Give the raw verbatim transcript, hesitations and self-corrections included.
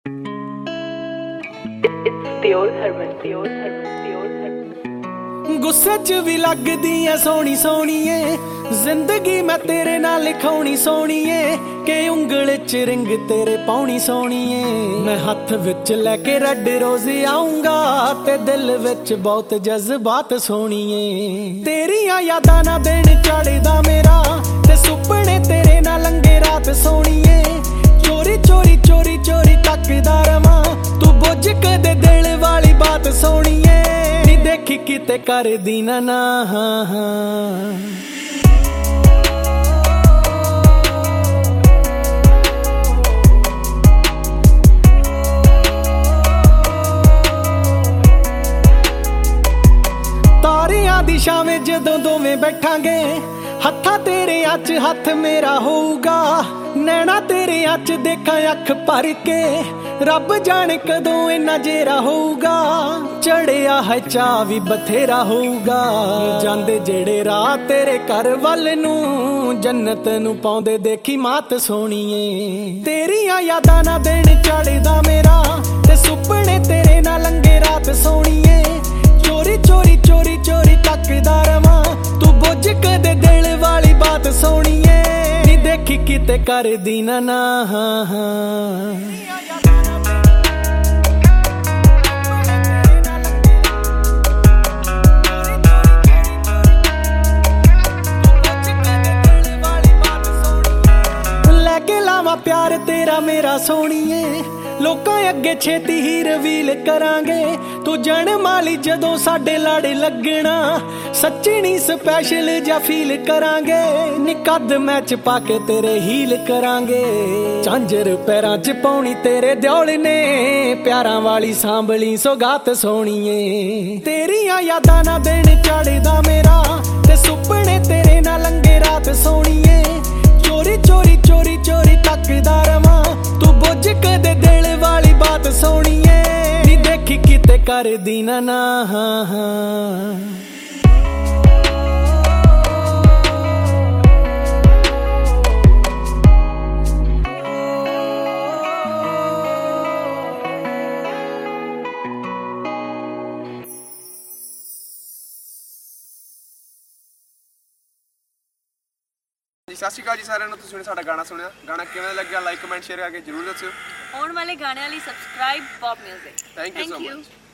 गुस्से च भी लगदी ऐ सोहनी सोहणीए जिंदगी मैं तेरे नाल लिखाउणी सोहणीए के उंगल च रिंग तेरे पाउणी सोहणीए मैं हथ विच लैके रेड रोज आऊंगा ते दिल विच बहुत जज्बात सोहणीए तेरियां यादां ना दिन चढ़दा मेरा ते सुपने तेरे नाल लंघे रात सोहणीए चोरी चोरी चोरी चोरी तकदा रवां तू बुझ कदे दिल वाली बात सोहणीए नी देखी किते करदी ना ना हाँ हाँ दिशा में जदों दोवें बैठांगे हत्था तेरे अच हथ मेरा होऊगा नैना तेरे अच देखा अख भर के रब जाने कदों इन्ना जेरा होऊगा चढ़िया है चा भी बथेरा होऊगा जांदे जेड़े राह तेरे घर वल नूं जन्नत नूं पाउंदे देखी मात सोहणीए तेरियां यादां ना दिन चढ़दा मेरा ते सुपने तेरे नाल लंघे रात सोहणीए चोरी चोरी चोरी चोरी तकदा रवां तू बुझ कदे दिल वाली बात सोहणीए नी देखी किते करदी ना ना हाँ हाँ लैके लावां प्यार तेरा मेरा सोहणीए लोकां अगे छेती ही रवील करांगे तू जन माली जदों साडे लाड़े लगना सच्ची नी स्पैशल जा फील करांगे निकद मैच पाके तेरे हील करांगे झांजर पैरां च पाउणी तेरे द्योल ने प्यारां वाली सांभली सौगात सोहणीए तेरियां यादां ना दिन चढ़दा मेरा ते सुपने तेरे नाल लंघे रात सोहणीए चोरी चोरी चोरी चोरी तकदा रवां तू बुझ कदे दिल वाली बात सोहणीए नी देखी किते करदी ना ना हाँ हाँ सत श्री अकाल जी सारिਆਂ ਨੂੰ ਤੁਸੀਂ ਸਾਡਾ ਗਾਣਾ ਸੁਣਿਆ ਗਾਣਾ ਕਿਵੇਂ ਲੱਗਿਆ ਲਾਈਕ ਕਮੈਂਟ ਸ਼ੇਅਰ ਕਰਕੇ ਜਰੂਰ ਦੱਸਿਓ ਆਉਣ ਵਾਲੇ ਗਾਣਿਆਂ ਲਈ subscribe pop music thank you so much